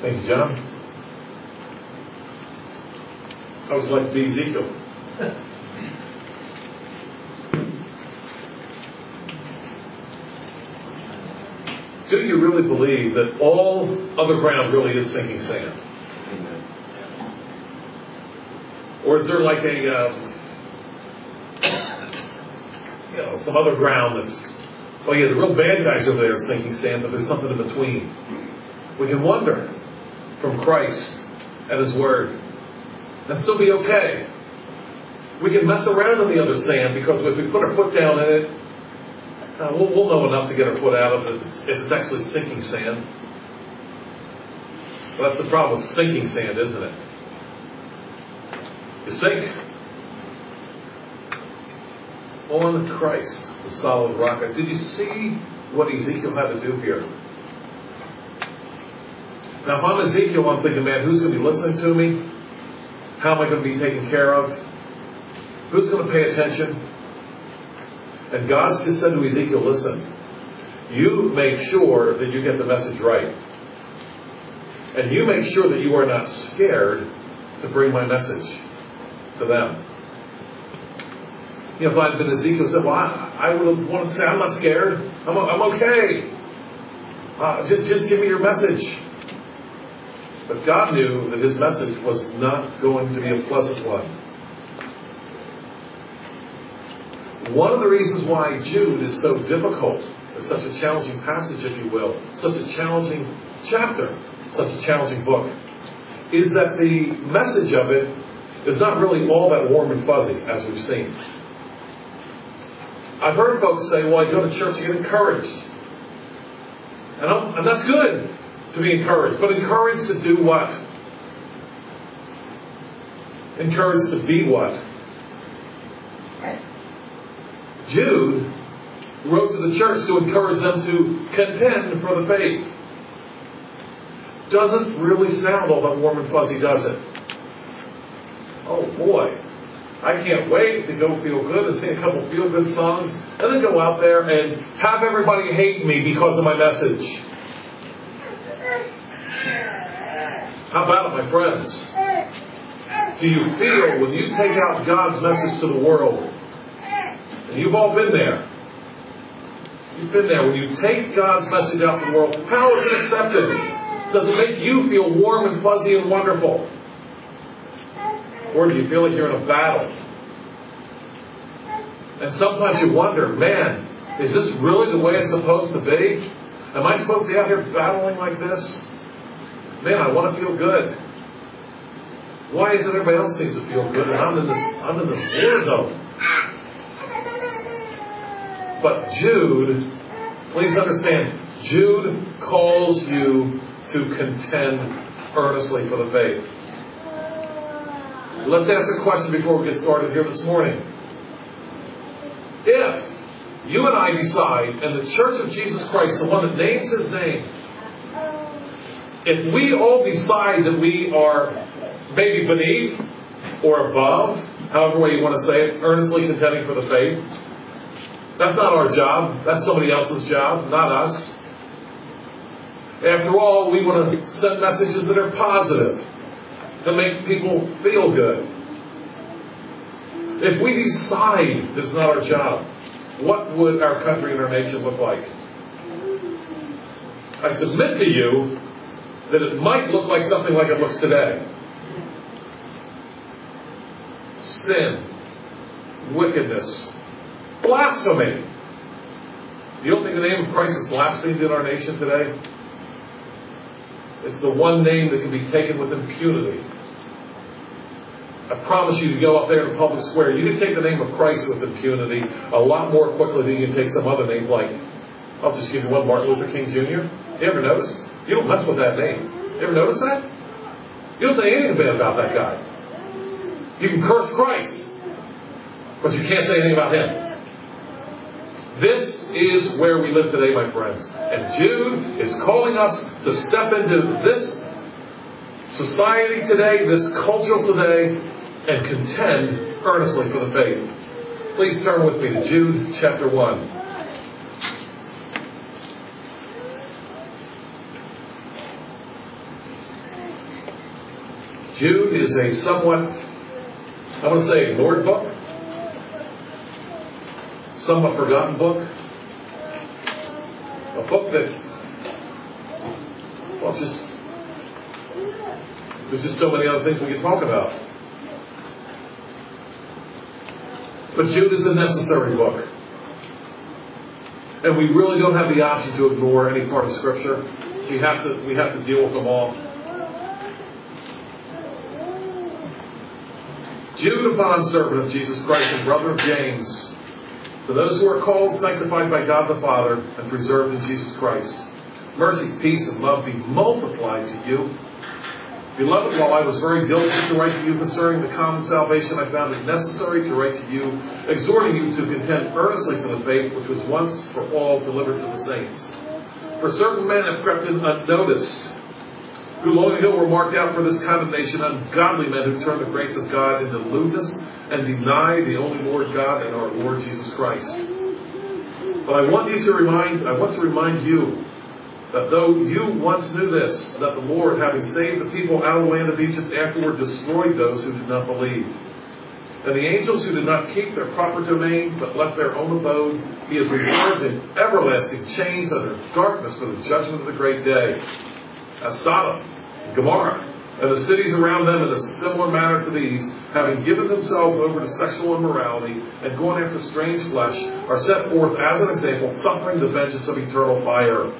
Thank you, John. I always like to be Ezekiel. Do you really believe that all other ground really is sinking sand? Or is there like some other ground that's, the real bad guys over there are sinking sand, but there's something in between. We can wander from Christ and His Word and still be okay. We can mess around in the other sand because if we put our foot down in it, we'll know enough to get our foot out of it if it's actually sinking sand. Well, that's the problem with sinking sand, isn't it? You sink on Christ, the solid rock. Did you see what Ezekiel had to do here? Now, if I'm Ezekiel, I'm thinking, man, who's going to be listening to me? How am I going to be taken care of? Who's going to pay attention? And God just said to Ezekiel, listen, you make sure that you get the message right. And you make sure that you are not scared to bring my message to them. If I'd been Ezekiel, said, well, I would have wanted to say, I'm not scared. I'm okay. Just give me your message. But God knew that His message was not going to be a pleasant one. One of the reasons why Jude is so difficult, is such a challenging passage, if you will, such a challenging chapter, such a challenging book, is that the message of it is not really all that warm and fuzzy, as we've seen. I've heard folks say, well, I go to church to get encouraged. And that's good to be encouraged. But encouraged to do what? Encouraged to be what? Jude wrote to the church to encourage them to contend for the faith. Doesn't really sound all that warm and fuzzy, does it? Oh boy. I can't wait to go feel good and sing a couple feel-good songs and then go out there and have everybody hate me because of my message. How about it, my friends? Do you feel when you take out God's message to the world, and you've all been there, you've been there, when you take God's message out to the world, how is it accepted? Does it make you feel warm and fuzzy and wonderful? Or do you feel like you're in a battle? And sometimes you wonder, man, is this really the way it's supposed to be? Am I supposed to be out here battling like this? Man, I want to feel good. Why is it everybody else seems to feel good and I'm in this war zone? But Jude, please understand, Jude calls you to contend earnestly for the faith. Let's ask a question before we get started here this morning. If you and I decide, and the Church of Jesus Christ, the one that names His name, if we all decide that we are maybe beneath or above, however way you want to say it, earnestly contending for the faith, that's not our job. That's somebody else's job, not us. After all, we want to send messages that are positive, to make people feel good. If we decide that it's not our job, what would our country and our nation look like? I submit to you that it might look like something like it looks today. Sin, wickedness, blasphemy. You don't think the name of Christ is blasphemed in our nation today? It's the one name that can be taken with impunity. I promise you to go up there in the public square, you can take the name of Christ with impunity a lot more quickly than you can take some other names like, I'll just give you one, Martin Luther King Jr. You ever notice? You don't mess with that name. You ever notice that? You don't say anything bad about that guy. You can curse Christ, but you can't say anything about Him. This is where we live today, my friends. And Jude is calling us to step into this society today, this culture today, and contend earnestly for the faith. Please turn with me to Jude chapter 1. Jude is a somewhat, I want to say, ignored book. Somewhat forgotten book. A book that, well, there's just so many other things we can talk about. But Jude is a necessary book. And we really don't have the option to ignore any part of Scripture. We have to deal with them all. Jude, a bondservant of Jesus Christ and brother of James, to those who are called, sanctified by God the Father, and preserved in Jesus Christ. Mercy, peace, and love be multiplied to you. Beloved, while I was very diligent to write to you concerning the common salvation, I found it necessary to write to you, exhorting you to contend earnestly for the faith which was once for all delivered to the saints. For certain men have crept in unnoticed, who long ago were marked out for this condemnation, ungodly men who turn the grace of God into lewdness and deny the only Lord God and our Lord Jesus Christ. But I want to remind you that though you once knew this, that the Lord, having saved the people out of the land of Egypt, afterward destroyed those who did not believe. And the angels who did not keep their proper domain, but left their own abode, he has reserved in everlasting chains under darkness for the judgment of the great day. As Sodom, Gomorrah, and the cities around them in a similar manner to these, having given themselves over to sexual immorality and going after strange flesh, are set forth as an example, suffering the vengeance of eternal fire.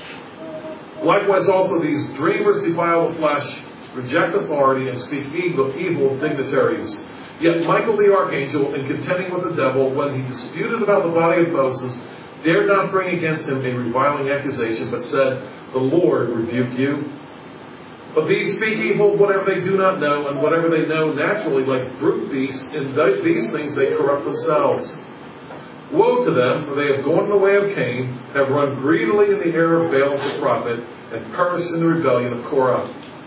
Likewise also these dreamers defile the flesh, reject authority, and speak evil of dignitaries. Yet Michael the archangel, in contending with the devil, when he disputed about the body of Moses, dared not bring against him a reviling accusation, but said, "The Lord rebuke you." But these speak evil of whatever they do not know, and whatever they know naturally, like brute beasts, in these things they corrupt themselves. Woe to them, for they have gone in the way of Cain, have run greedily in the error of Balaam the prophet, and perished in the rebellion of Korah.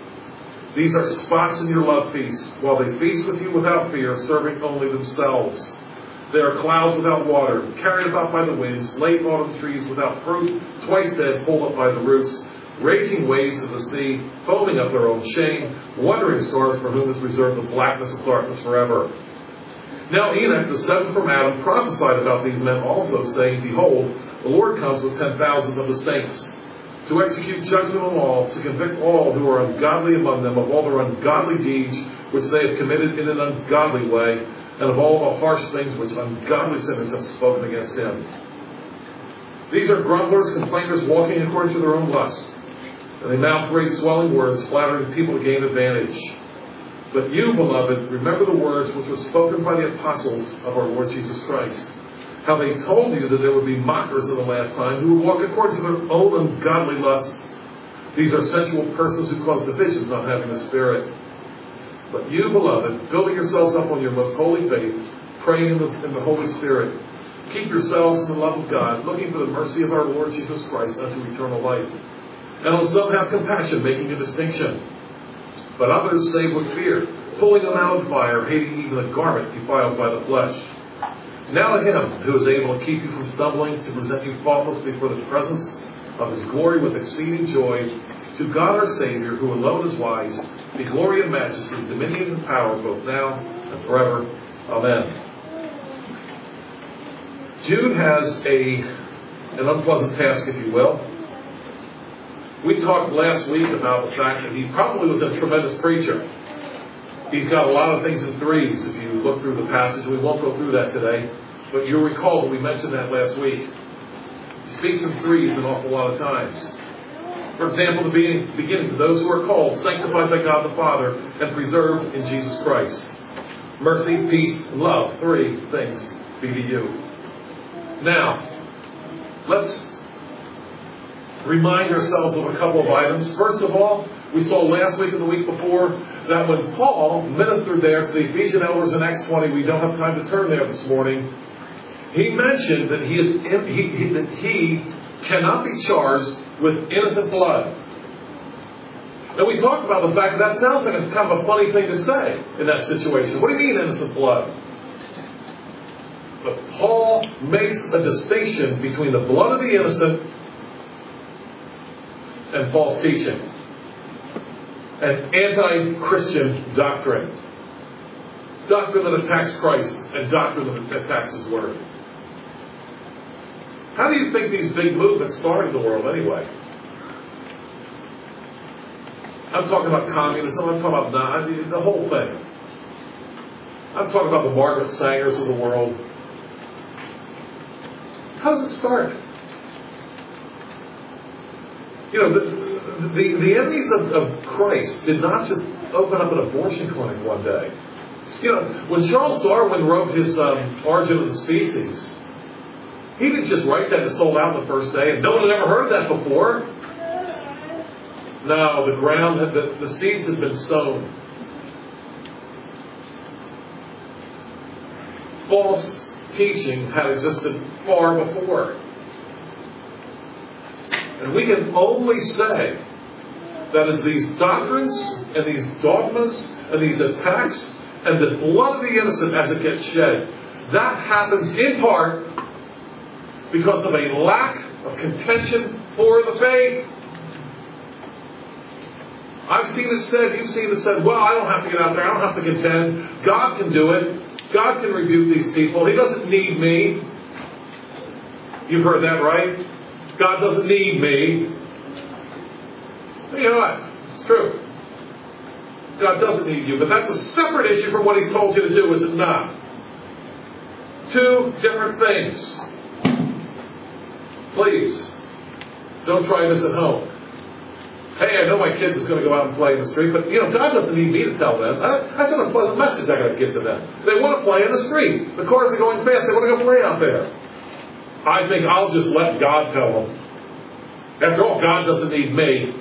These are spots in your love feast, while they feast with you without fear, serving only themselves. They are clouds without water, carried about by the winds, late autumn trees without fruit, twice dead, pulled up by the roots, raging waves of the sea, foaming up their own shame, wandering stars for whom is reserved the blackness of darkness forever. Now Enoch, the seventh from Adam, prophesied about these men also, saying, "Behold, the Lord comes with 10,000s of the saints, to execute judgment on all, to convict all who are ungodly among them of all their ungodly deeds which they have committed in an ungodly way, and of all the harsh things which ungodly sinners have spoken against him. These are grumblers, complainers, walking according to their own lust, and they mouth great swelling words, flattering people to gain advantage. But you, beloved, remember the words which were spoken by the apostles of our Lord Jesus Christ, how they told you that there would be mockers in the last time who would walk according to their own ungodly lusts. These are sensual persons who cause divisions, not having the Spirit. But you, beloved, building yourselves up on your most holy faith, praying in the Holy Spirit, keep yourselves in the love of God, looking for the mercy of our Lord Jesus Christ unto eternal life. And on some have compassion, making a distinction. But others save with fear, pulling them out of fire, hating even a garment defiled by the flesh. Now to him who is able to keep you from stumbling, to present you faultless before the presence of his glory with exceeding joy, to God our Savior, who alone is wise, be glory and majesty, dominion and power, both now and forever. Amen. Jude has an unpleasant task, if you will. We talked last week about the fact that he probably was a tremendous preacher. He's got a lot of things in threes if you look through the passage. We won't go through that today, but you'll recall that we mentioned that last week. He speaks in threes an awful lot of times. For example, the beginning, to those who are called, sanctified by God the Father, and preserved in Jesus Christ. Mercy, peace, and love, three things be to you. Now, let's remind ourselves of a couple of items. First of all, we saw last week and the week before that when Paul ministered there to the Ephesian elders in Acts 20, we don't have time to turn there this morning, he mentioned that he cannot be charged with innocent blood. Now we talked about the fact that sounds like a kind of a funny thing to say in that situation. What do you mean innocent blood? But Paul makes a distinction between the blood of the innocent and false teaching. and anti-Christian doctrine. Doctrine that attacks Christ and doctrine that attacks His Word. How do you think these big movements started in the world anyway? I'm talking about communism. I'm talking about the whole thing. I'm talking about the Margaret Sangers of the world. How does it start? You know, the enemies of Christ did not just open up an abortion clinic one day. You know, when Charles Darwin wrote his Origin of the Species, he didn't just write that and sold out the first day, and no one had ever heard that before. No, the ground, the seeds had been sown. False teaching had existed far before. And we can only say that as these doctrines and these dogmas and these attacks and the blood of the innocent as it gets shed, that happens in part because of a lack of contention for the faith. I've seen it said, you've seen it said, well, I don't have to get out there, I don't have to contend. God can do it. God can rebuke these people. He doesn't need me. You've heard that, right? God doesn't need me. You know what? It's true. God doesn't need you, but that's a separate issue from what He's told you to do, is it not? Two different things. Please, don't try this at home. Hey, I know my kids is going to go out and play in the street, but God doesn't need me to tell them. That's not a pleasant message I got to give to them. They want to play in the street. The cars are going fast. They want to go play out there. I think I'll just let God tell them. After all, God doesn't need me.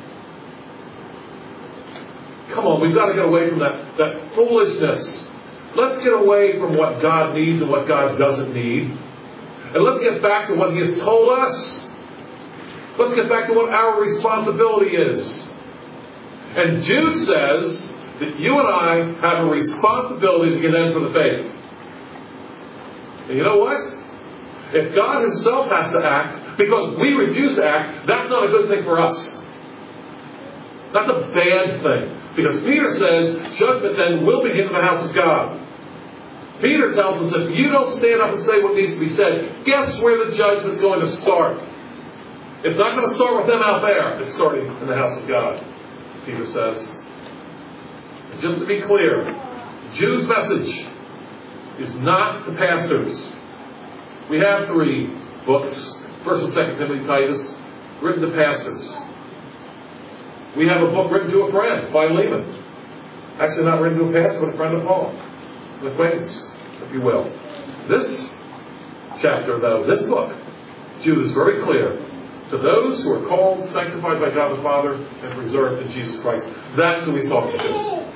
Come on, we've got to get away from that foolishness. Let's get away from what God needs and what God doesn't need. And let's get back to what He has told us. Let's get back to what our responsibility is. And Jude says that you and I have a responsibility to contend for the faith. And you know what? If God Himself has to act because we refuse to act, that's not a good thing for us. That's a bad thing. Because Peter says, judgment then will begin in the house of God. Peter tells us if you don't stand up and say what needs to be said, guess where the judgment's going to start? It's not going to start with them out there. It's starting in the house of God, Peter says. And just to be clear, Jude's message is not the pastors. We have 3 books, 1st and 2nd Timothy, Titus, written to pastors. We have a book written to a friend, Philemon. Actually not written to a pastor, but a friend of Paul. An acquaintance, if you will. This chapter, though, this book, Jude is very clear. To those who are called, sanctified by God the Father, and preserved in Jesus Christ. That's who He's talking to.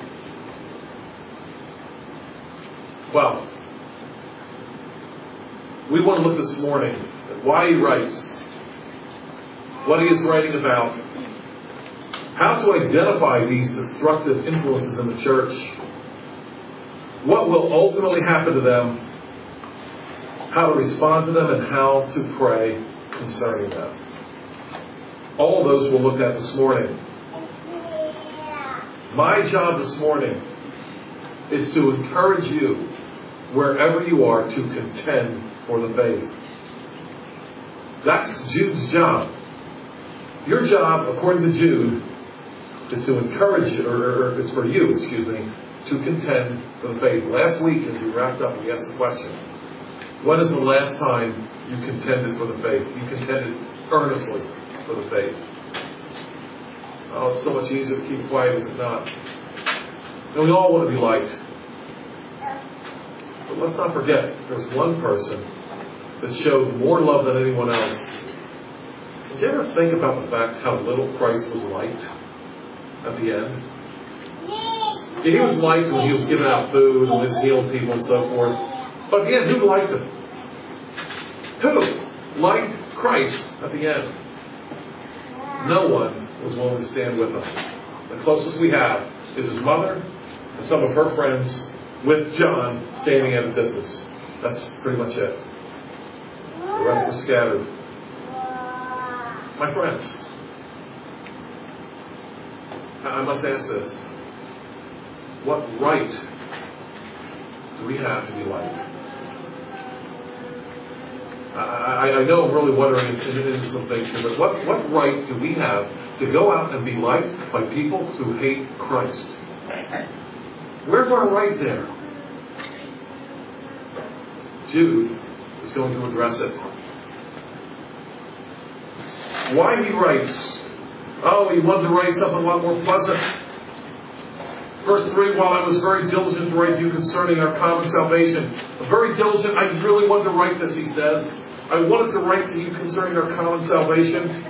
Well, we want to look this morning at why he writes, what he is writing about, how to identify these destructive influences in the church, what will ultimately happen to them, how to respond to them, and how to pray concerning them. All those we'll look at this morning. My job this morning is to encourage you, wherever you are, to contend for the faith. That's Jude's job. Your job, according to Jude, is to encourage you, or is for you, to contend for the faith. Last week, as we wrapped up, we asked the question, when is the last time you contended for the faith? You contended earnestly for the faith. Oh, it's so much easier to keep quiet, is it not? And we all want to be liked. But let's not forget, there's one person that showed more love than anyone else. Did you ever think about the fact how little Christ was liked at the end? Yeah, he was liked when he was giving out food and was healing people and so forth. But at the end, who liked him? Who liked Christ at the end? No one was willing to stand with him. The closest we have is his mother and some of her friends with John standing at a distance. That's pretty much it. The rest were scattered. My friends, I must ask this. What right do we have to be liked? I know I'm really wondering into some things here, but what right do we have to go out and be liked by people who hate Christ? Where's our right there? Jude is going to address it. Why he writes, he wanted to write something a lot more pleasant. Verse 3, while I was very diligent to write to you concerning our common salvation. Very diligent, I really wanted to write this, he says. I wanted to write to you concerning our common salvation.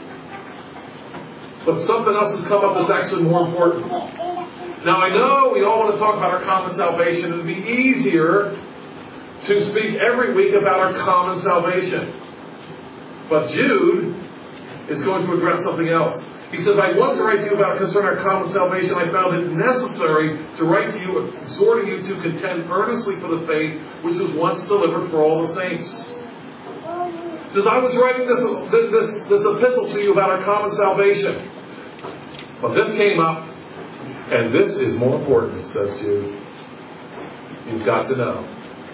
But something else has come up that's actually more important. Now I know we all want to talk about our common salvation. It would be easier to speak every week about our common salvation. But Jude is going to address something else. He says, I want to write to you about concerning our common salvation. I found it necessary to write to you, exhorting you to contend earnestly for the faith which was once delivered for all the saints. He says, I was writing this epistle to you about our common salvation. But this came up, and this is more important, says Jude. You've got to know.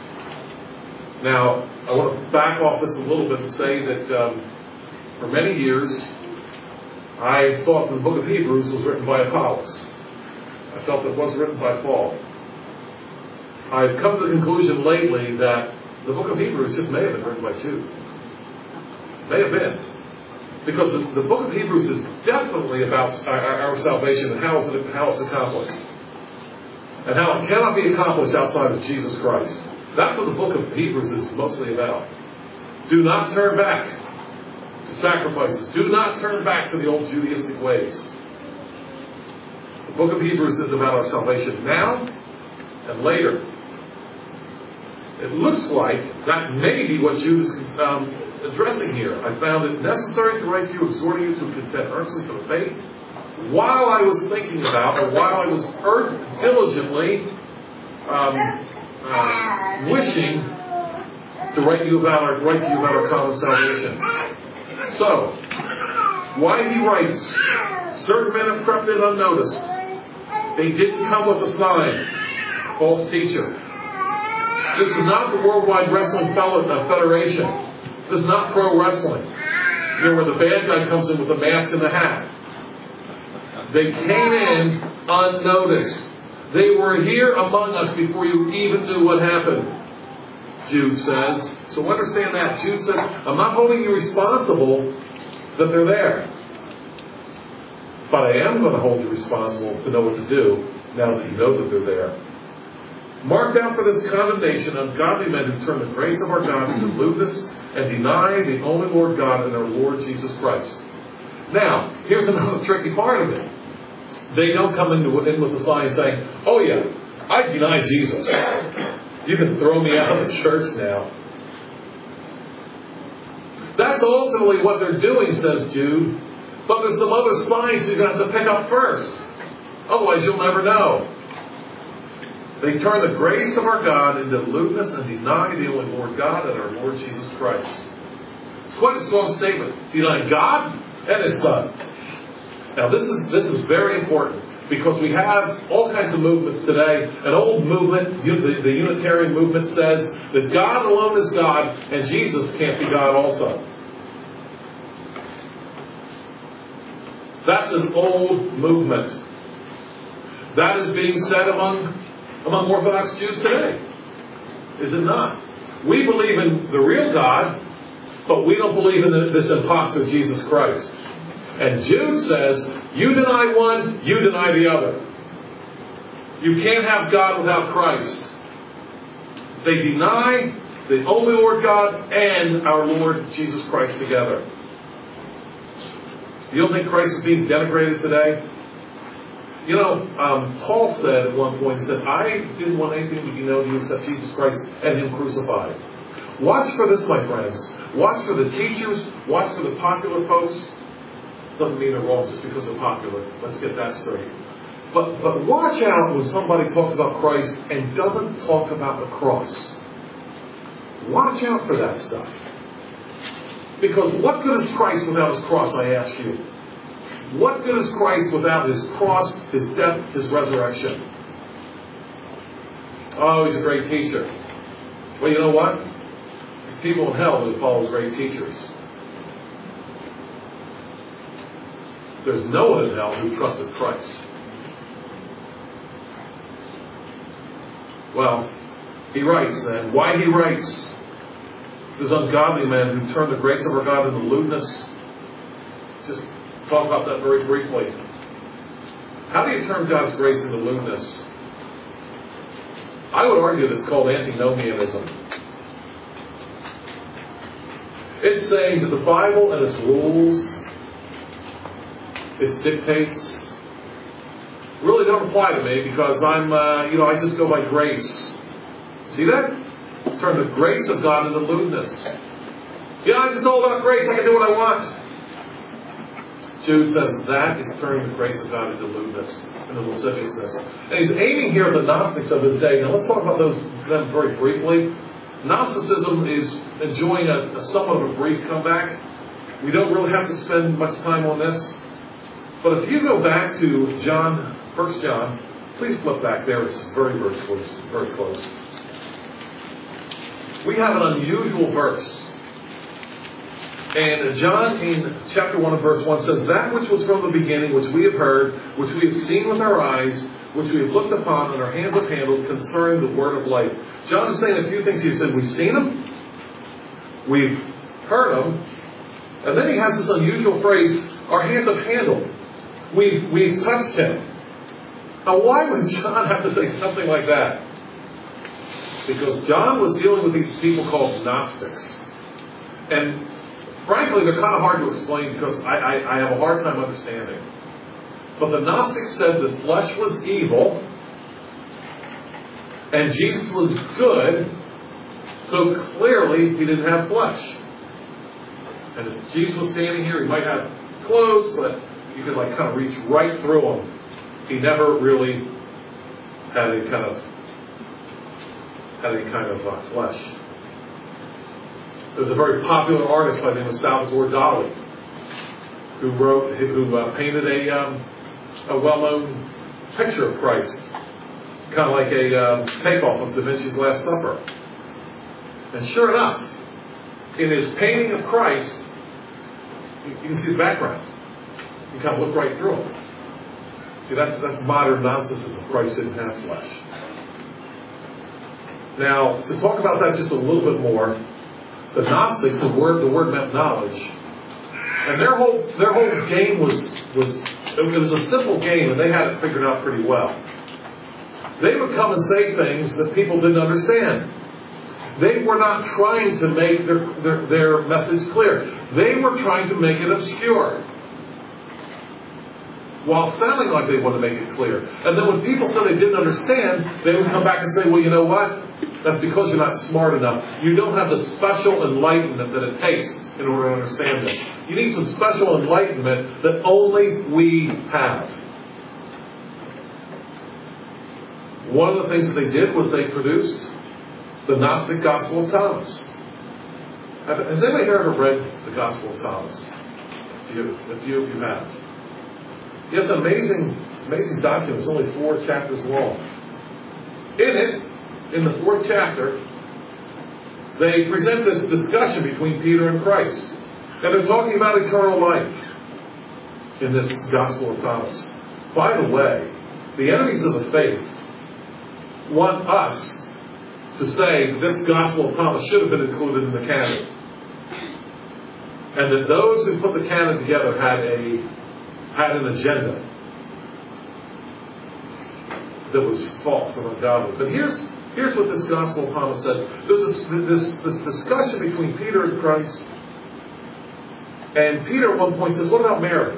Now, I want to back off this a little bit to say that for many years, I thought the book of Hebrews was written by Apollos. I felt it was written by Paul. I've come to the conclusion lately that the book of Hebrews just may have been written by Jude. May have been. Because the book of Hebrews is definitely about our salvation and how it's accomplished. And how it cannot be accomplished outside of Jesus Christ. That's what the book of Hebrews is mostly about. Do not turn back to sacrifices. Do not turn back to the old Judaistic ways. The book of Hebrews is about our salvation now and later. It looks like that may be what Jude is addressing here. I found it necessary to write to you, exhorting you to contend earnestly for the faith, while I was thinking about, or while I was diligently wishing to write to you about our common salvation. So, why he writes, certain men have crept in unnoticed. They didn't come with a sign. False teacher. This is not the Worldwide Wrestling Federation. This is not pro wrestling. You know, where the bad guy comes in with a mask and a hat. They came in unnoticed. They were here among us before you even knew what happened, Jude says. So understand that. Jude says, I'm not holding you responsible that they're there. But I am going to hold you responsible to know what to do now that you know that they're there. Marked out for this condemnation, ungodly men who turn the grace of our God into lewdness and deny the only Lord God and our Lord Jesus Christ. Now, here's another tricky part of it. They don't come in with a sign saying, oh yeah, I deny Jesus. You can throw me out of the church now. That's ultimately what they're doing, says Jude. But there's some other signs you're going to have to pick up first. Otherwise you'll never know. They turn the grace of our God into lewdness and deny the only Lord God and our Lord Jesus Christ. It's quite a strong statement. Deny God and His Son. Now this is very important because we have all kinds of movements today. An old movement, the Unitarian movement, says that God alone is God and Jesus can't be God also. That's an old movement. That is being said among Orthodox Jews today. Is it not? We believe in the real God, but we don't believe in this imposter Jesus Christ. And Jude says, you deny one, you deny the other. You can't have God without Christ. They deny the only Lord God and our Lord Jesus Christ together. You don't think Christ is being denigrated today? You know, Paul said at one point, he said, I didn't want anything to be known to you except Jesus Christ and Him crucified. Watch for this, my friends. Watch for the teachers. Watch for the popular folks. Doesn't mean they're wrong just because they're popular. Let's get that straight. But watch out when somebody talks about Christ and doesn't talk about the cross. Watch out for that stuff. Because what good is Christ without His cross, I ask you? What good is Christ without His cross, His death, His resurrection? Oh, He's a great teacher. Well, you know what? There's people in hell that follow great teachers. There's no one in hell who trusted Christ. Well, he writes then. Why he writes? This ungodly men who turn the grace of our God into lewdness. Just talk about that very briefly. How do you turn God's grace into lewdness? I would argue that it's called antinomianism. It's saying that the Bible and its rules, its dictates, really don't apply to me because I just go by grace. See that? Turn the grace of God into lewdness. I'm just all about grace. I can do what I want. Jude says that is turning the grace of God into lewdness, into lasciviousness. And he's aiming here at the Gnostics of his day. Now let's talk about them very briefly. Gnosticism is enjoying a somewhat of a brief comeback. We don't really have to spend much time on this. But if you go back to 1 John, please flip back there. It's very, very close. Very close. We have an unusual verse. And John in chapter 1 and verse 1 says, that which was from the beginning, which we have heard, which we have seen with our eyes, which we have looked upon and our hands have handled concerning the word of life. John is saying a few things. He said, we've seen them, we've heard them, and then he has this unusual phrase, our hands have handled. We've touched him. Now why would John have to say something like that? Because John was dealing with these people called Gnostics. And frankly, they're kind of hard to explain because I have a hard time understanding. But the Gnostics said that flesh was evil and Jesus was good, so clearly He didn't have flesh. And if Jesus was standing here, He might have clothes, but you could kind of reach right through Him. He never really had any kind of flesh. There's a very popular artist by the name of Salvador Dali who painted a well-known picture of Christ, kind of like a takeoff of Da Vinci's Last Supper. And sure enough, in his painting of Christ, you can see the background. You kind of look right through him. See, that's modern Gnosticism. Christ didn't have flesh. Now, to talk about that just a little bit more, the Gnostics, the word meant knowledge, and their whole game was a simple game, and they had it figured out pretty well. They would come and say things that people didn't understand. They were not trying to make their message clear. They were trying to make it obscure, while sounding like they wanted to make it clear. And then when people said they didn't understand, they would come back and say, well, you know what? That's because you're not smart enough. You don't have the special enlightenment that it takes in order to understand this. You need some special enlightenment that only we have. One of the things that they did was they produced the Gnostic Gospel of Thomas. Has anybody here ever read the Gospel of Thomas? If you have. It's an amazing document. It's only 4 chapters long. In it, in the 4th chapter, they present this discussion between Peter and Christ. And they're talking about eternal life in this Gospel of Thomas. By the way, the enemies of the faith want us to say this Gospel of Thomas should have been included in the canon. And that those who put the canon together had an agenda that was false and ungodly. But here's what this Gospel of Thomas says. There's this discussion between Peter and Christ. And Peter at one point says, what about Mary?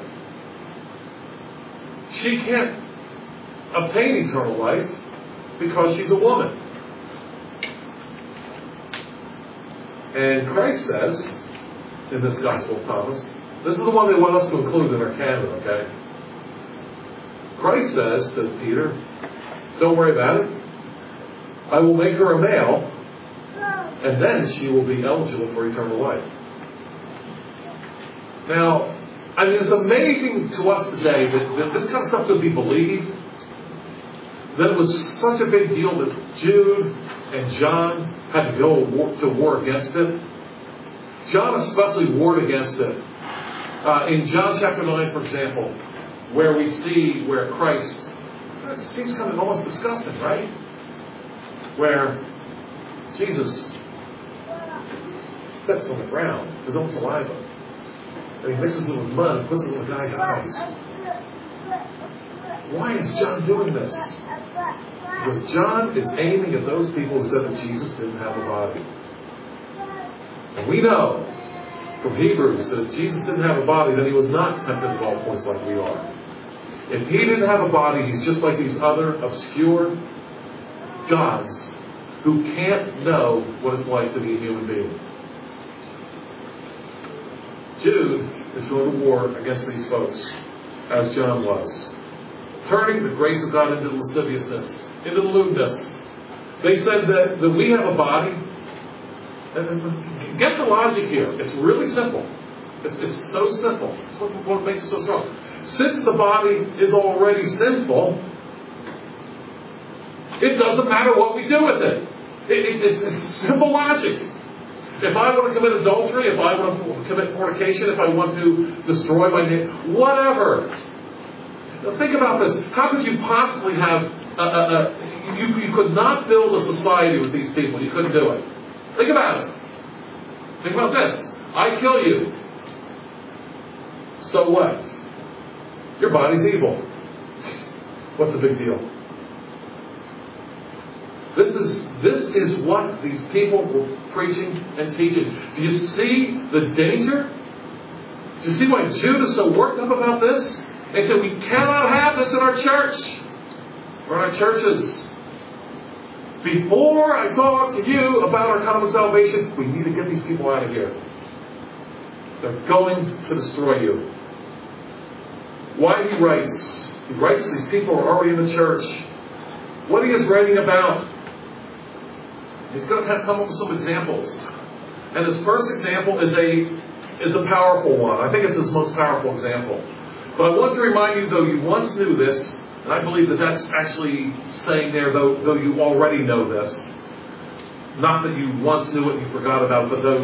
She can't obtain eternal life because she's a woman. And Christ says, in this Gospel of Thomas, this is the one they want us to include in our canon, okay? Christ says to Peter, don't worry about it. I will make her a male, and then she will be eligible for eternal life. Now, I mean, it's amazing to us today that this kind of stuff could be believed. That it was such a big deal that Jude and John had to go to war against it. John especially warred against it. In John chapter 9, for example, where we see where Christ, it seems kind of almost disgusting, right? Where Jesus spits on the ground, his own saliva. And he mixes it with mud and puts it in the guy's eyes. Why is John doing this? Because John is aiming at those people who said that Jesus didn't have a body. And we know from Hebrews that if Jesus didn't have a body, then he was not tempted at all points like we are. If he didn't have a body, he's just like these other obscure gods who can't know what it's like to be a human being. Jude is going to war against these folks, as John was. Turning the grace of God into lasciviousness, into lewdness. They said that we have a body. Get the logic here. It's really simple. It's so simple. It's what makes it so strong. Since the body is already sinful, it doesn't matter what we do with it. It's simple logic. If I want to commit adultery, if I want to commit fornication, if I want to destroy my name, whatever. Now think about this. How could you possibly have you could not build a society with these people. You couldn't do it. Think about it. Think about this. I kill you. So what? Your body's evil. What's the big deal? This is what these people were preaching and teaching. Do you see the danger? Do you see why Jude is so worked up about this? They said, we cannot have this in our church or in our churches. Before I talk to you about our common salvation, we need to get these people out of here. They're going to destroy you. Why he writes? He writes these people are already in the church. What he is writing about, he's going to come up with some examples. And this first example is a powerful one. I think it's his most powerful example. But I want to remind you, though you once knew this, and I believe that that's actually saying there, though you already know this. Not that you once knew it and you forgot about it, but though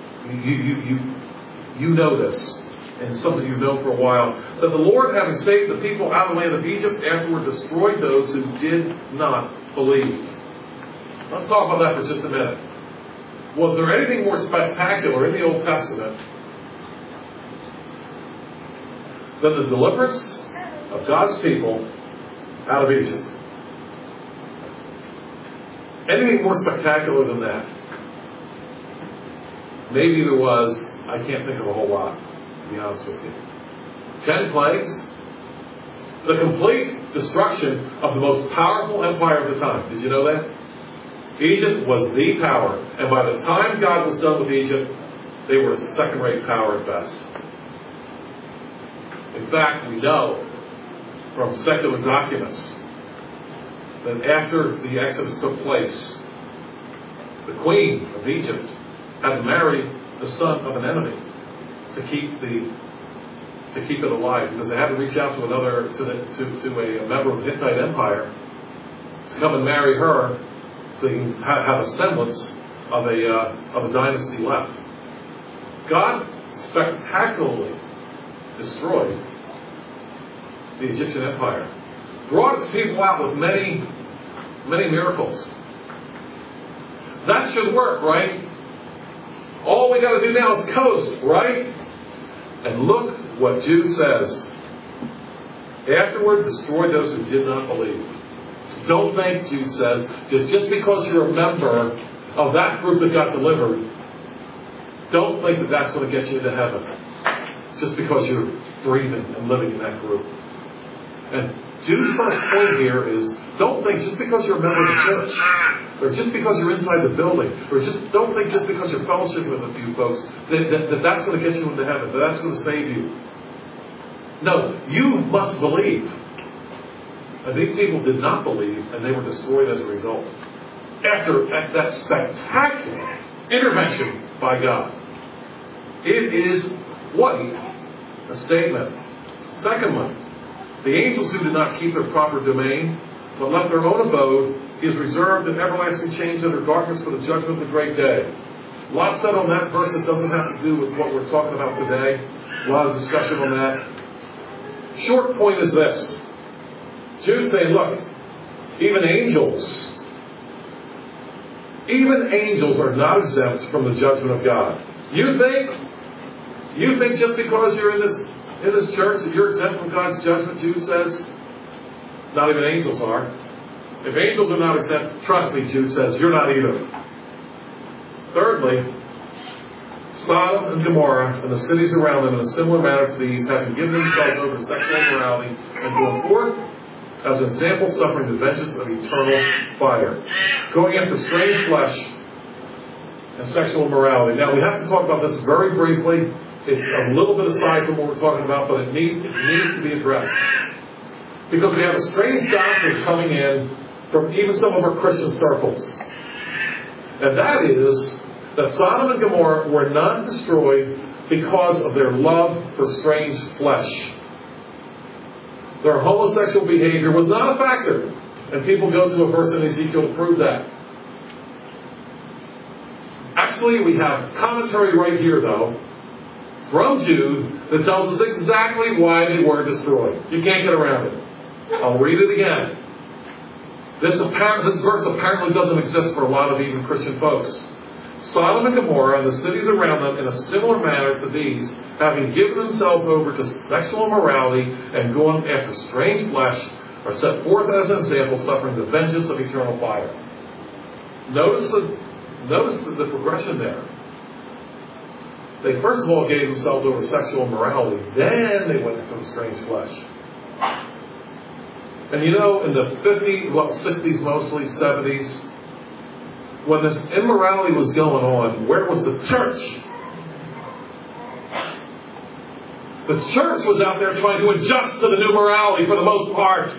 you know this, and something you've known for a while, that the Lord, having saved the people out of the land of Egypt, afterward destroyed those who did not believe. Let's talk about that for just a minute. Was there anything more spectacular in the Old Testament than the deliverance of God's people out of Egypt? Anything more spectacular than that? Maybe there was. I can't think of a whole lot, to be honest with you. 10 plagues. The complete destruction of the most powerful empire of the time. Did you know that? Egypt was the power. And by the time God was done with Egypt, they were a second-rate power at best. In fact, we know from secular documents that after the Exodus took place, the queen of Egypt had to marry the son of an enemy to keep it alive, because they had to reach out to a member of the Hittite Empire to come and marry her, so they can have a semblance of a dynasty left. God spectacularly destroyed the Egyptian Empire, brought its people out with many, many miracles. That should work, right? All we got to do now is coast, right? And look what Jude says. Afterward, destroy those who did not believe. Don't think, Jude says, that just because you're a member of that group that got delivered, don't think that that's going to get you into heaven. Just because you're breathing and living in that group. And Jude's first point here is, don't think just because you're a member of the church, or just because you're inside the building, or don't think just because you're fellowshipping with a few folks, that that's going to get you into heaven, that that's going to save you. No, you must believe. And these people did not believe, and they were destroyed as a result. After that spectacular intervention by God. It is white a statement. Secondly, the angels who did not keep their proper domain, but left their own abode, is reserved in everlasting chains under darkness for the judgment of the great day. A lot said on that verse that doesn't have to do with what we're talking about today. A lot of discussion on that. Short point is this. Jude's saying, look, even angels are not exempt from the judgment of God. You think just because you're in this church that you're exempt from God's judgment, Jude says? Not even angels are. If angels are not exempt, trust me, Jude says, you're not either. Thirdly, Sodom and Gomorrah and the cities around them in a similar manner to these, having given themselves over to sexual immorality and going forth as an example, suffering the vengeance of eternal fire, going after strange flesh and sexual immorality. Now, we have to talk about this very briefly. It's a little bit aside from what we're talking about, but it needs to be addressed. Because we have a strange doctrine coming in from even some of our Christian circles. And that is that Sodom and Gomorrah were not destroyed because of their love for strange flesh. Their homosexual behavior was not a factor. And people go to a verse in Ezekiel to prove that. Actually, we have commentary right here, though, from Jude that tells us exactly why they were destroyed. You can't get around it. I'll read it again. This verse apparently doesn't exist for a lot of even Christian folks. Sodom and Gomorrah and the cities around them in a similar manner to these, having given themselves over to sexual immorality and going after strange flesh, are set forth as an example, suffering the vengeance of eternal fire. Notice the progression there. They first of all gave themselves over to sexual immorality, then they went after the strange flesh. And you know, in the 60s mostly, 70s, when this immorality was going on, where was the church? The church was out there trying to adjust to the new morality for the most part.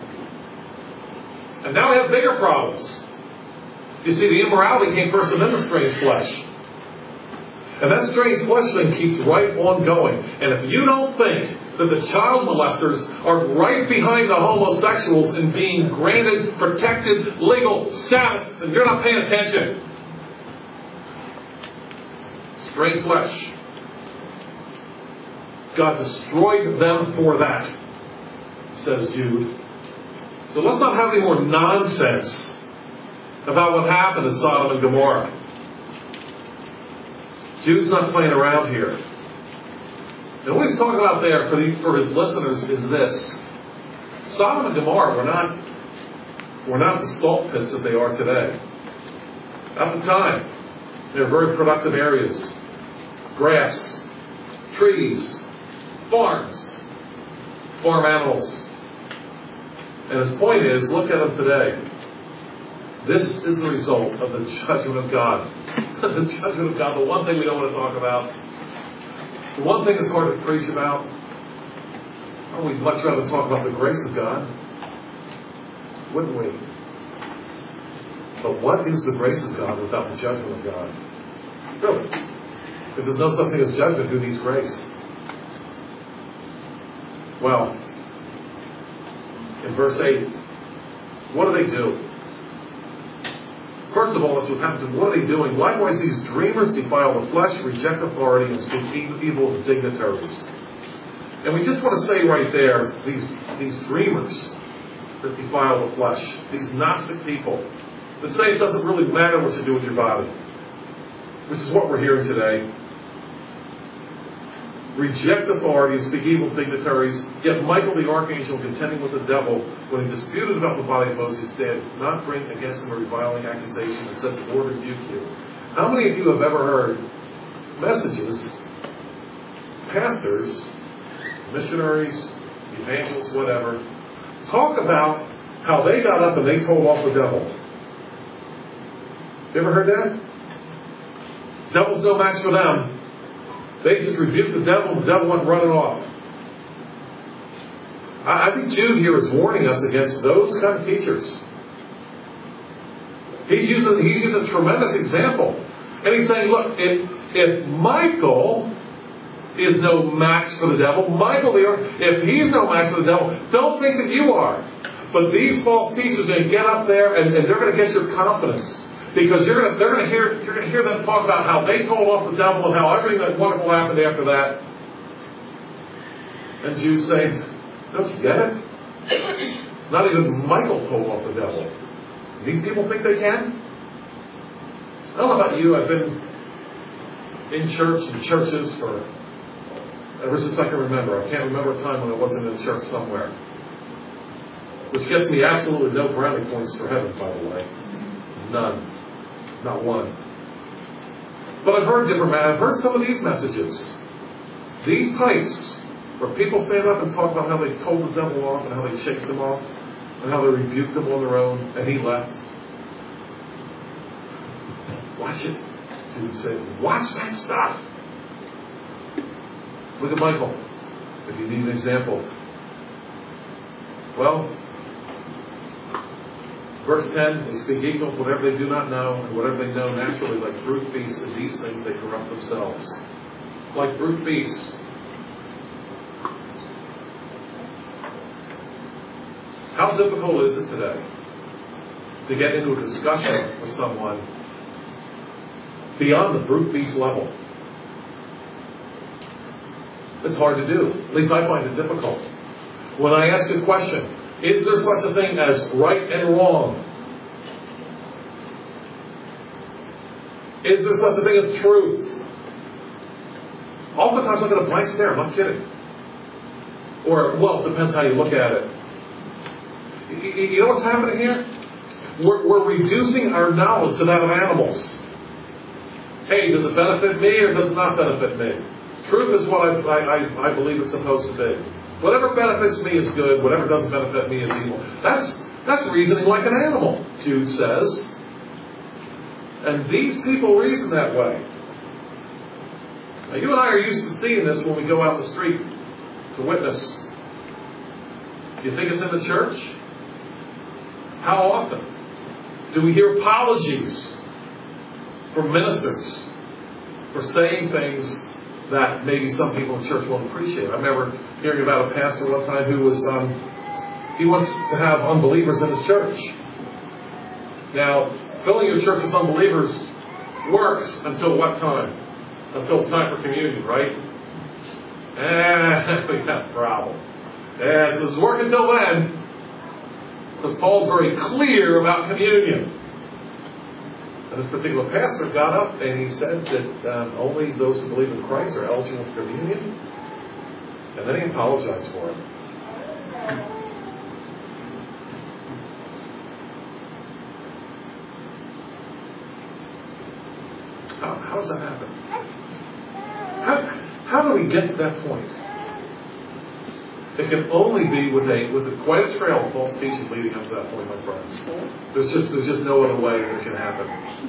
And now we have bigger problems. You see, the immorality came first and then the strange flesh. And that strange flesh then keeps right on going. And if you don't think that the child molesters are right behind the homosexuals in being granted protected legal status, then you're not paying attention. Strange flesh. God destroyed them for that, says Jude. So let's not have any more nonsense about what happened in Sodom and Gomorrah. Jude's not playing around here. And what he's talking about there for his listeners is this. Sodom and Gomorrah were not the salt pits that they are today. At the time, they were very productive areas. Grass, trees, farms, farm animals. And his point is, look at them today. This is the result of the judgment of God. The judgment of God, the one thing we don't want to talk about. The one thing that's hard to preach about. Oh, we'd much rather talk about the grace of God. Wouldn't we? But what is the grace of God without the judgment of God? Really? If there's no such thing as judgment, who needs grace? Well, in verse 8, what do they do? First of all, that's what happened to them. What are they doing? Likewise, these dreamers defile the flesh, reject authority, and speak evil of dignitaries. And we just want to say right there, these dreamers that defile the flesh, these Gnostic people that say it doesn't really matter what you do with your body. This is what we're hearing today. Reject authority and speak evil of dignitaries. Yet Michael the archangel, contending with the devil, when he disputed about the body of Moses, did not bring against him a reviling accusation and said, "The Lord rebuke you." How many of you have ever heard messages, pastors, missionaries, evangelists, whatever, talk about how they got up and they told off the devil? You ever heard that? Devil's no match for them. They just rebuked the devil and the devil went running off. I think Jude here is warning us against those kind of teachers. He's using a tremendous example. And he's saying, look, if Michael is no match for the devil. Michael the archangel, if he's no match for the devil, don't think that you are. But these false teachers are going to get up there and they're going to get your confidence. Because you're going to hear them talk about how they told off the devil and how everything that wonderful happened after that. And Jude saying, don't you get it? Not even Michael told off the devil. These people think they can? I don't know about you. I've been in church and churches for ever since I can remember. I can't remember a time when I wasn't in church somewhere. Which gets me absolutely no brownie points for heaven, by the way. None. Not one. But I've heard I've heard some of these messages. These types, where people stand up and talk about how they told the devil off and how they chased him off and how they rebuked him on their own and he left. Watch it. Jude said, watch that stuff. Look at Michael, if you need an example. Well, verse 10, they speak evil, whatever they do not know, and whatever they know naturally, like brute beasts, and these things they corrupt themselves. Like brute beasts. How difficult is it today to get into a discussion with someone beyond the brute beast level? It's hard to do. At least I find it difficult. When I ask a question, is there such a thing as right and wrong? Is there such a thing as truth? Oftentimes I get a blank stare. I'm not kidding. Or, well, it depends how you look at it. You know what's happening here? We're reducing our knowledge to that of animals. Hey, does it benefit me or does it not benefit me? Truth is what I believe it's supposed to be. Whatever benefits me is good. Whatever doesn't benefit me is evil. That's reasoning like an animal, Jude says. And these people reason that way. Now, you and I are used to seeing this when we go out the street to witness. Do you think it's in the church? How often do we hear apologies from ministers for saying things that maybe some people in church won't appreciate? I remember hearing about a pastor one time who was, he wants to have unbelievers in his church. Now, filling your church with unbelievers works until what time? Until it's time for communion, right? We got a problem. So it's work until then, because Paul's very clear about communion. And this particular pastor got up and he said that only those who believe in Christ are eligible for communion. And then he apologized for it. How does that happen? How do we get to that point? It can only be with quite a trail of false teaching leading up to that point, my friends. There's just no other way that it can happen.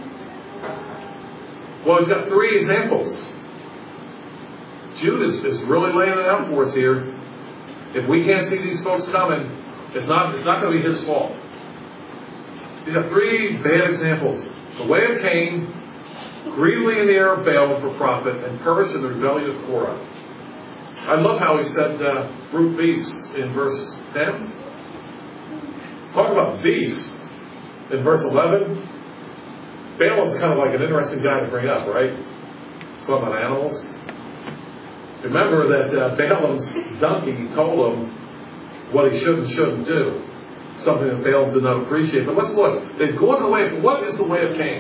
Well, he's got 3 examples. Jude is really laying it out for us here. If we can't see these folks coming, it's not going to be his fault. He's got 3 bad examples. The way of Cain, greedily in the air of Baal for profit, and perished in the rebellion of Korah. I love how he said brute beasts in verse 10. Talk about beasts in verse 11. Balaam's kind of like an interesting guy to bring up, right? Talking about animals. Remember that Balaam's donkey told him what he should and shouldn't do. Something that Balaam did not appreciate. But let's look. They've gone the way. What is the way of Cain?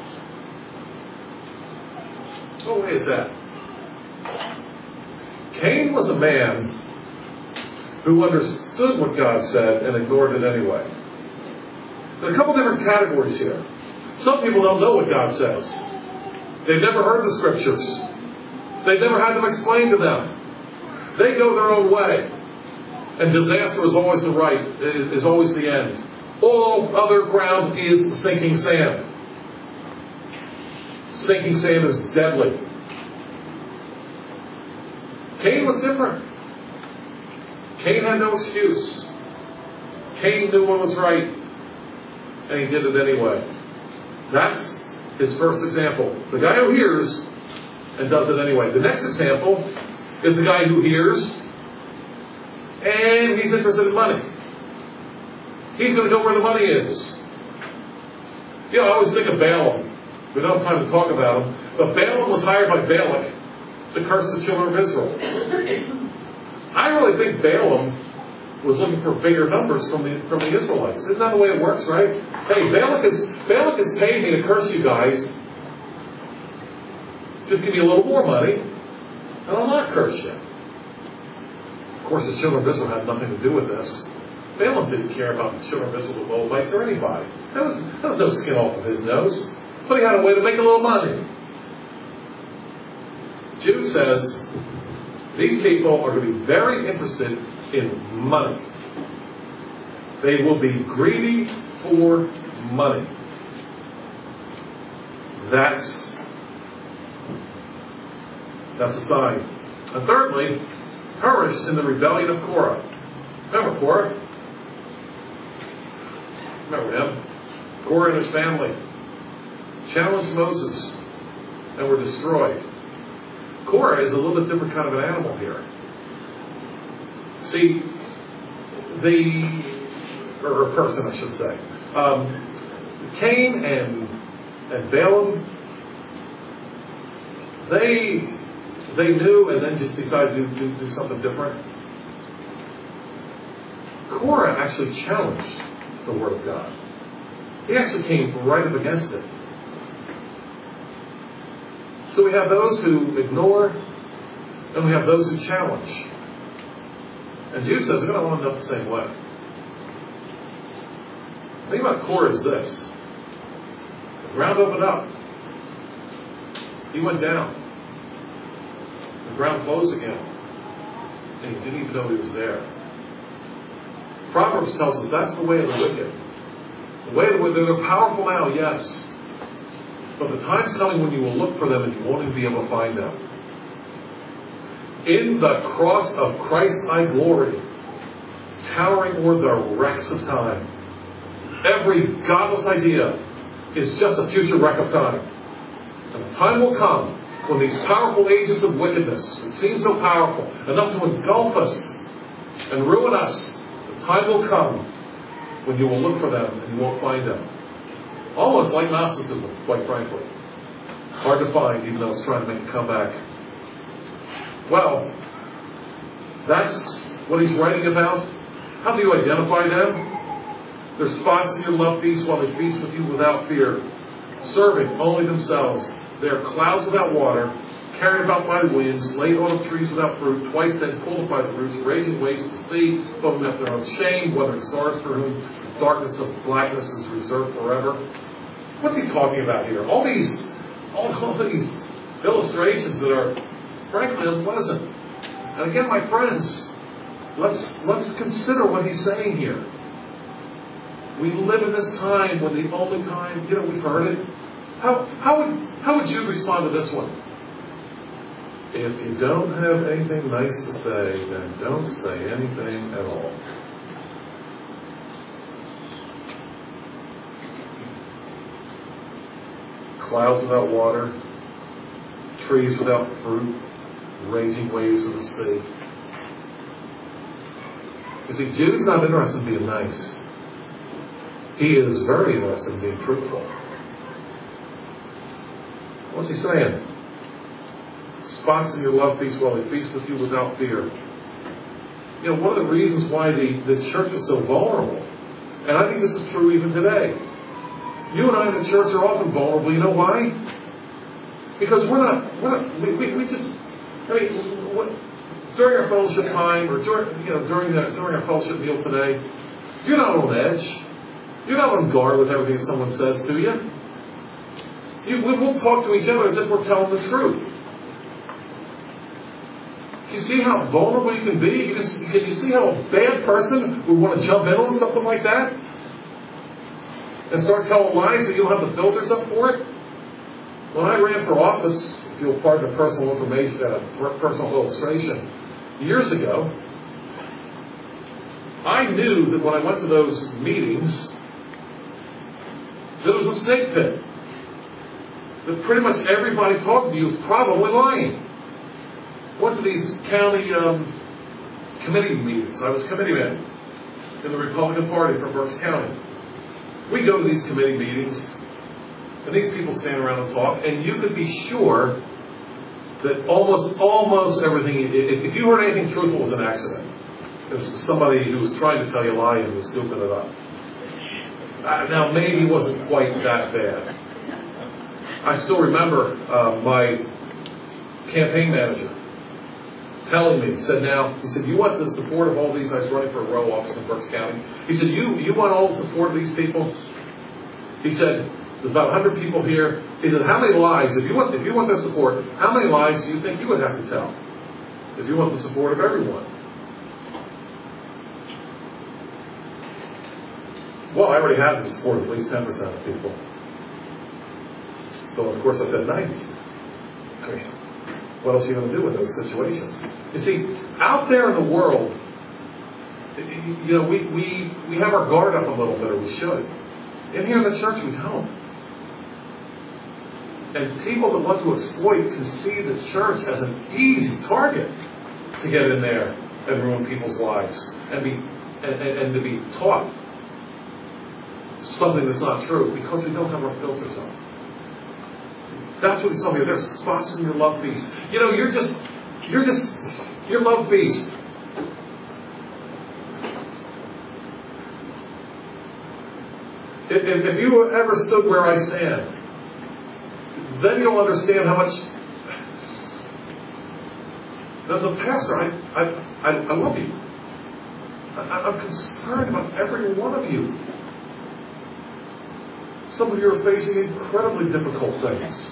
What way is that? Cain was a man who understood what God said and ignored it anyway. There are a couple different categories here. Some people don't know what God says. They've never heard the Scriptures. They've never had them explained to them. They go their own way. And disaster is always is always the end. All other ground is sinking sand. Sinking sand is deadly. Cain was different. Cain had no excuse. Cain knew what was right, and he did it anyway. That's his first example. The guy who hears and does it anyway. The next example is the guy who hears, and he's interested in money. He's going to go where the money is. I always think of Balaam. We don't have time to talk about him. But Balaam was hired by Balak to curse the children of Israel. I really think Balaam was looking for bigger numbers from the Israelites. Isn't that the way it works, right? Hey, Balak has paid me to curse you guys. Just give me a little more money, and I'll not curse you. Of course, the children of Israel had nothing to do with this. Balaam didn't care about the children of Israel, the Moabites, or anybody. That was no skin off of his nose. But he had a way to make a little money. Jude says these people are going to be very interested in money. They will be greedy for money. That's a sign. And thirdly, perished in the rebellion of Korah. Remember Korah? Remember him? Korah and his family challenged Moses and were destroyed. Korah is a little bit different kind of an animal here. See, or a person, I should say. Cain and Balaam, they knew and then just decided to do something different. Korah actually challenged the Word of God. He actually came right up against it. So we have those who ignore, and we have those who challenge. And Jude says, we're going to end up the same way. The thing about Korah is this. The ground opened up. He went down. The ground closed again. And he didn't even know he was there. Proverbs tells us that's the way of the wicked. The way of the wicked, they're powerful now, yes. But the time's coming when you will look for them and you won't even be able to find them. In the cross of Christ I glory, towering o'er the wrecks of time. Every godless idea is just a future wreck of time. And the time will come when these powerful agents of wickedness, that seem so powerful, enough to engulf us and ruin us, the time will come when you will look for them and you won't find them. Almost like Gnosticism, quite frankly. Hard to find, even though it's trying to make a comeback. Well, that's what he's writing about. How do you identify them? They're spots in your love feast while they feast with you without fear, serving only themselves. They are clouds without water, carried about by the winds, laid on of trees without fruit, twice then pulled up by the roots, raging waves of the sea, foaming up their own shame, weathering stars for whom the darkness of blackness is reserved forever. What's he talking about here? All these illustrations that are frankly unpleasant. And again, my friends, let's consider what he's saying here. We live in this time when the only time, we've heard it. How would you respond to this one? If you don't have anything nice to say, then don't say anything at all. Clouds without water, trees without fruit, raging waves of the sea. You see, Jude's not interested in being nice. He is very interested in being truthful. What's he saying? Spots in your love feast while he feasts with you without fear. One of the reasons why the church is so vulnerable, and I think this is true even today. You and I in the church are often vulnerable. You know why? Because during our fellowship time or during our fellowship meal today, you're not on edge. You're not on guard with everything someone says to you. We'll talk to each other as if we're telling the truth. Can you see how vulnerable you can be? Can you see how a bad person would want to jump in on something like that? And start telling lies that you don't have the filters up for it? When I ran for office, if you'll pardon a personal illustration, years ago, I knew that when I went to those meetings, there was a snake pit. That pretty much everybody talking to you was probably lying. Went to these county committee meetings. I was committeeman in the Republican Party for Berks County. We go to these committee meetings, and these people stand around and talk, and you could be sure that almost everything, if you heard anything truthful, was an accident. It was somebody who was trying to tell you a lie and was scooping it up. Now, maybe it wasn't quite that bad. I still remember my campaign manager telling me, he said, you want the support of all these? I was running for a row office in Berks County. He said, you want all the support of these people? He said, there's about 100 people here. He said, how many lies, if you want that support, how many lies do you think you would have to tell if you want the support of everyone? Well, I already had the support of at least 10% of people. So, of course, I said 90. I mean, what else are you going to do in those situations? You see, out there in the world, we have our guard up a little bit, or we should. In here in the church, we don't. And people that want to exploit can see the church as an easy target to get in there and ruin people's lives and to be taught something that's not true because we don't have our filters on. That's what he's telling me. There's spots in your love feast. You're your love feast. If you ever stood where I stand, then you'll understand how much. As a pastor, I love you. I'm concerned about every one of you. Some of you are facing incredibly difficult things.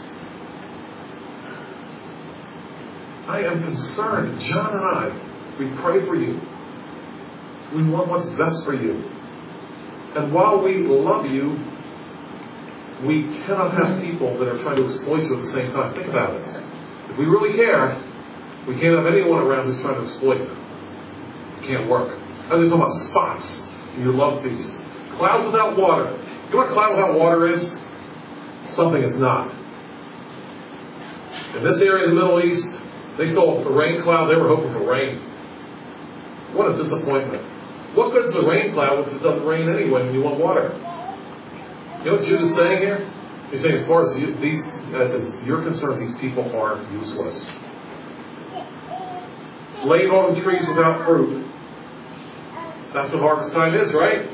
I am concerned. John and I, we pray for you. We want what's best for you. And while we love you, we cannot have people that are trying to exploit you at the same time. Think about it. If we really care, we can't have anyone around who's trying to exploit you. It can't work. And there's talking about spots in your love feast. Clouds without water. You know what a cloud without water is? Something it's not. In this area of the Middle East, they saw a rain cloud. They were hoping for rain. What a disappointment. What good is a rain cloud if it doesn't rain anyway when you want water? You know what Jude is saying here? He's saying as far as you're concerned, these people are useless. Late autumn trees without fruit. That's what harvest time is, right?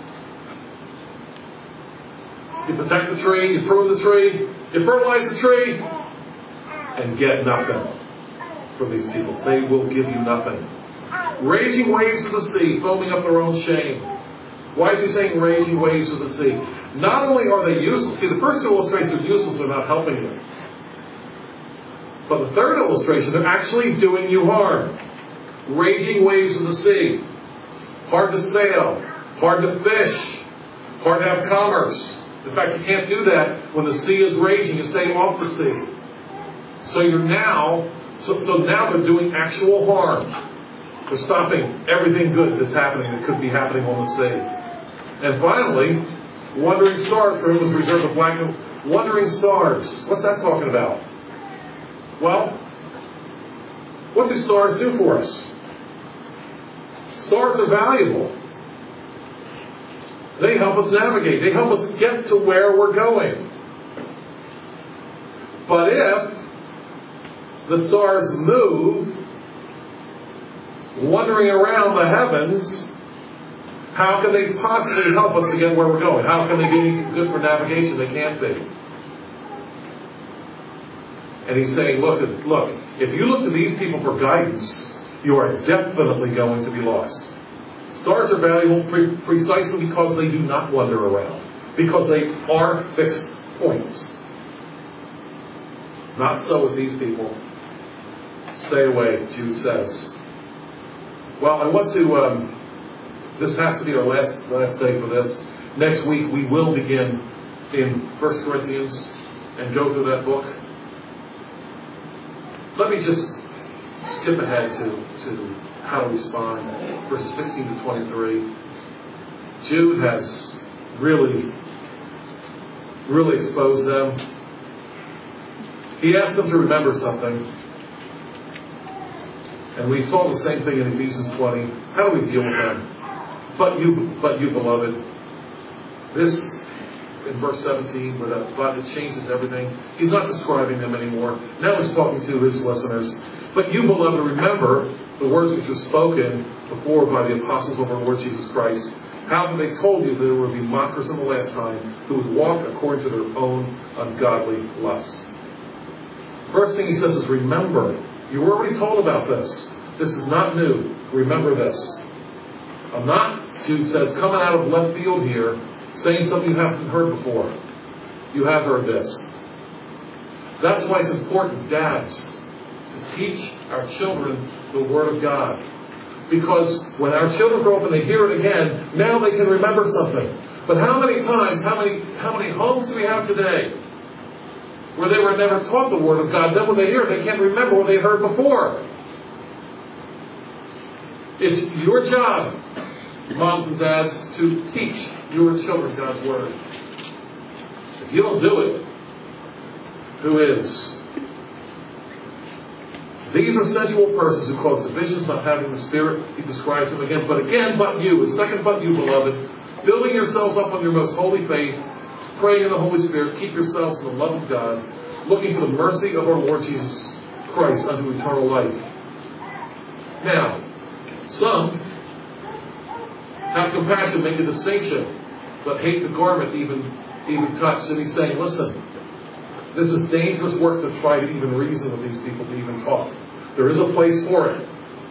You protect the tree, you prune the tree, you fertilize the tree, and get nothing from these people. They will give you nothing. Raging waves of the sea, foaming up their own shame. Why is he saying raging waves of the sea? Not only are they useless. See, the first two illustrations are useless, they're not helping you. But the third illustration, they're actually doing you harm. Raging waves of the sea. Hard to sail. Hard to fish. Hard to have commerce. In fact, you can't do that when the sea is raging. You stay off the sea. So now they're doing actual harm. They're stopping everything good that's happening that could be happening on the sea. And finally, wandering stars for whom was reserved the black and wandering stars. What's that talking about? Well, what do stars do for us? Stars are valuable. They help us navigate. They help us get to where we're going. But if the stars move, wandering around the heavens, how can they possibly help us to get where we're going? How can they be good for navigation? They can't be. And he's saying, look, if you look to these people for guidance, you are definitely going to be lost. Stars are valuable precisely because they do not wander around. Because they are fixed points. Not so with these people. Stay away, Jude says. Well, I want to, this has to be our last day for this. Next week we will begin in 1 Corinthians and go through that book. Let me just skip ahead to how to respond. Verses 16 to 23. Jude has really exposed them. He asks them to remember something. And we saw the same thing in Ephesians 20. How do we deal with them? But you, beloved. This, in verse 17, where that but, it changes everything. He's not describing them anymore. Now he's talking to his listeners. But you, beloved, remember the words which were spoken before by the apostles of our Lord Jesus Christ. How they told you that there would be mockers in the last time who would walk according to their own ungodly lusts. First thing he says is remember. You were already told about this. This is not new. Remember this. I'm not, Jude says, coming out of left field here, saying something you haven't heard before. You have heard this. That's why it's important, dads, to teach our children the Word of God. Because when our children grow up and they hear it again, now they can remember something. But how many times, how many homes do we have today where they were never taught the Word of God? Then when they hear it, they can't remember what they heard before. It's your job, moms and dads, to teach your children God's Word. If you don't do it, who is? These are sensual persons who cause divisions, not having the Spirit. He describes them again. But you, a second but you, beloved, building yourselves up on your most holy faith, praying in the Holy Spirit, keep yourselves in the love of God, looking for the mercy of our Lord Jesus Christ unto eternal life. Now, some have compassion, make a distinction, but hate the garment even touched. And he's saying, listen, this is dangerous work to try to even reason with these people, to even talk. There is a place for it.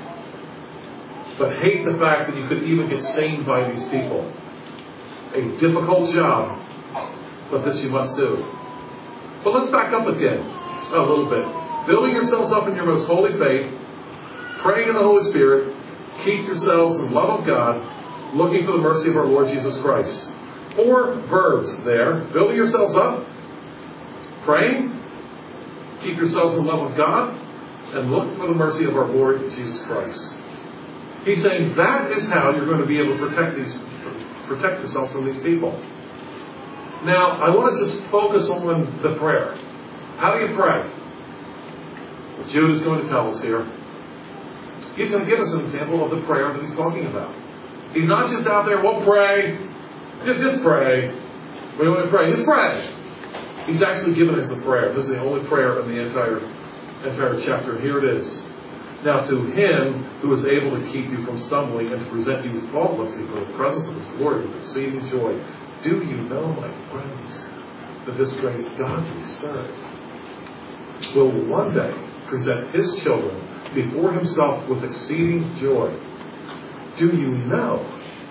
But hate the fact that you could even get stained by these people. A difficult job, but this you must do. But let's back up again a little bit. Building yourselves up in your most holy faith, praying in the Holy Spirit, keep yourselves in the love of God, looking for the mercy of our Lord Jesus Christ. 4 verbs there. Building yourselves up, praying, keep yourselves in love of God, and look for the mercy of our Lord Jesus Christ. He's saying that is how you're going to be able to protect yourself from these people. Now, I want to just focus on the prayer. How do you pray? Well, Jude is going to tell us here. He's going to give us an example of the prayer that he's talking about. He's not just out there, well, pray. Just pray. We don't want to pray. Just pray. He's actually given us a prayer. This is the only prayer in the entire chapter. And here it is. Now to him who is able to keep you from stumbling and to present you faultless before the presence of his glory with exceeding joy. Do you know, my friends, that this great God we serve will one day present his children before himself with exceeding joy? Do you know?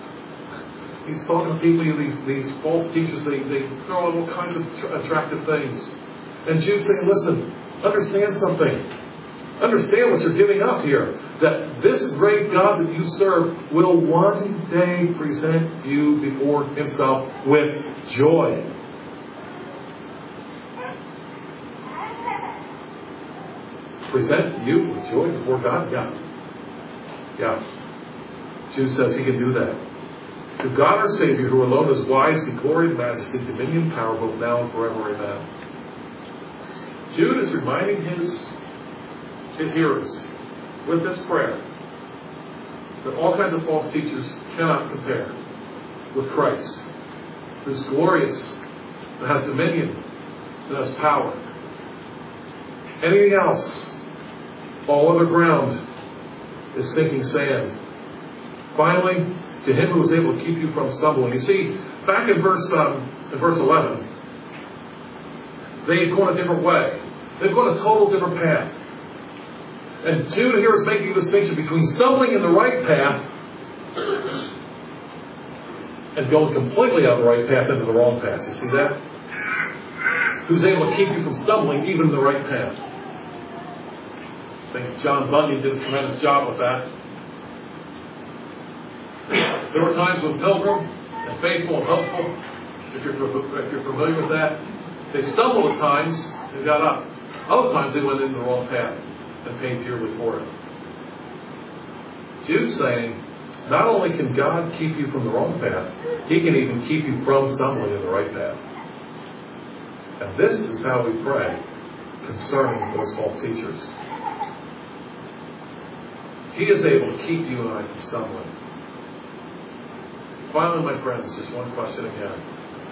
He's talking to people, these false teachers, they throw out all kinds of attractive things. And Jude's saying, listen, understand something. Understand what you're giving up here. That this great God that you serve will one day present you before himself with joy. Present you with joy before God? Yeah. Jude says he can do that. To God our Savior, who alone is wise, be glory and majesty, dominion, power, both now and forever. Amen. Jude is reminding his hearers with this prayer that all kinds of false teachers cannot compare with Christ, who's glorious, that has dominion, that has power. Anything else, all other ground, is sinking sand. Finally, to him who is able to keep you from stumbling. You see, back in verse 11, they've gone a different way. They've gone a total different path. And Jude here is making a distinction between stumbling in the right path and going completely on the right path into the wrong path. You see that? Who's able to keep you from stumbling even in the right path. I think John Bunyan did a tremendous job with that. There were times when Pilgrim and Faithful and Hopeful, if you're familiar with that, they stumbled at times and got up. Other times they went in the wrong path and paid dearly for it. Jude's saying, not only can God keep you from the wrong path, he can even keep you from stumbling in the right path. And this is how we pray concerning those false teachers. He is able to keep you and I from stumbling. Finally, my friends, just one question again.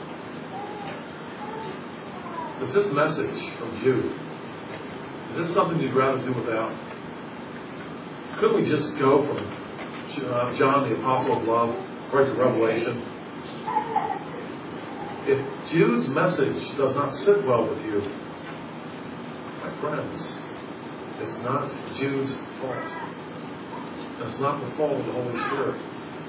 Does this message from Jude, is this something you'd rather do without? Couldn't we just go from John, the Apostle of Love, right to Revelation? If Jude's message does not sit well with you, my friends, it's not Jude's fault. It's not the fault of the Holy Spirit.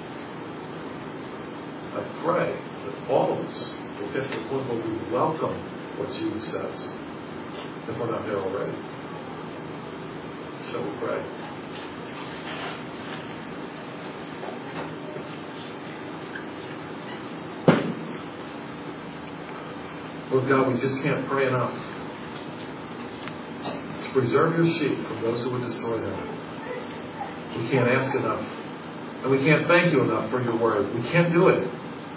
I pray that all of us will get to the point where we welcome what Jude says, if we're not there already. Shall we pray? Lord God, we just can't pray enough to preserve your sheep from those who would destroy them. We can't ask enough. And we can't thank you enough for your word. We can't do it.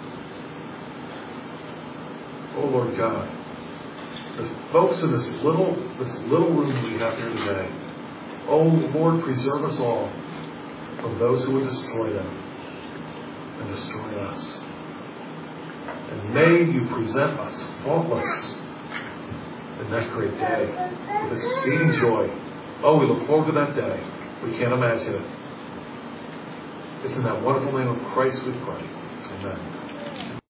Oh, Lord God, the folks in this little room we have here today, oh, Lord, preserve us all from those who would destroy them and destroy us. And may you present us faultless in that great day with exceeding joy. Oh, we look forward to that day. We can't imagine it. It's in that wonderful name of Christ we pray. Amen.